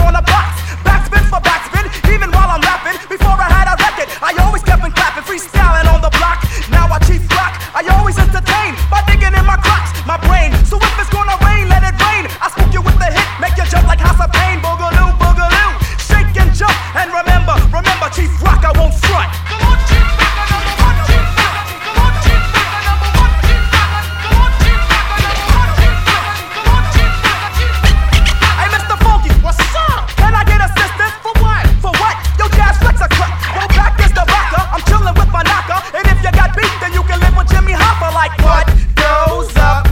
on a box. Backspin for backspin, even while I'm rapping. Before I had a record, I always kept on clapping, freestyling on the block. Now I chief rock, I always entertain by digging in my crotch, my brain. So if it's gonna rain, let it rain. I spook you with the hit, make you jump like House of Pain. Boogaloo, boogaloo, shake and jump. And remember, Chief Rock, I won't front. Come on, Chief Rock, number one, Chief Rock. Come on, Chief Rock, number one, Chief Rock. Come on, Chief Rock, number one, Chief Rock. Come on, Chief Rock, Chief Rock. Hey, Mr. Funky, what's up? Can I get assistance? For what? For what? Yo, Jazz Flex a cut. Go back is the rocker. I'm chilling with my knocker. And if you got beat, then you can live with Jimmy Hoffa. Like what goes up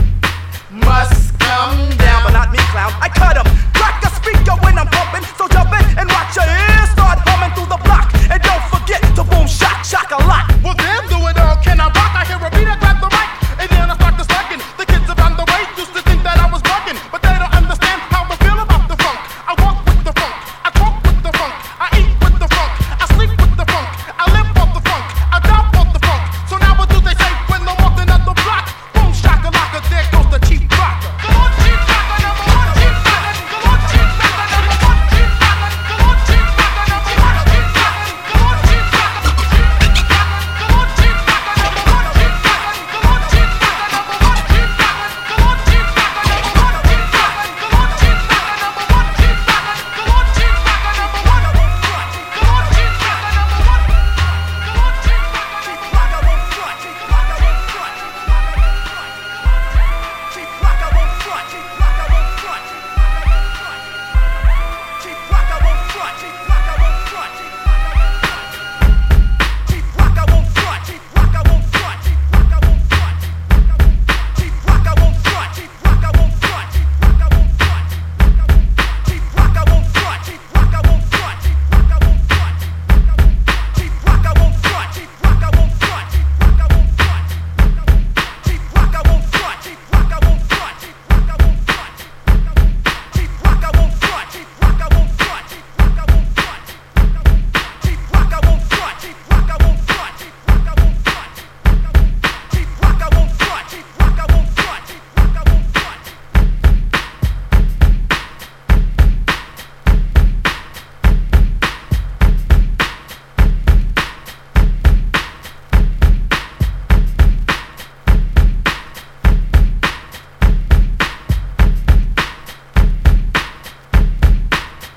must come down. But not me, clown. I cut him. Crack the speaker when I'm pumping. So jump in and watch your ears start humming through the block. And don't forget to boom, shock a lot. Well, damn, do it all. Can I rock? I hear a beat, I grab the mic, and then I start to slacking. The kids around the way used to think that I was bugging, but they don't understand how I feel about the funk. I walk with the funk, I talk with the funk, I eat with the funk, I sleep with the funk, I live off the funk, I die off the funk. So now what do they say when I'm walking up the block? Boom, shakalaka, there goes the Chief Rocker. Come on, Chief Rocker, number one, Chief Rocker. Come on, Chief Rocker, number one, Chief Rocker. Come on, Chief Rocker, number one, Chief Rocker. Come on, Chief Rocker.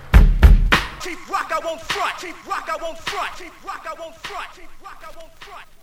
Chief Rock, I won't front. Chief Rock, I won't front. Chief Rock, I won't front. Chief Rock, I won't front.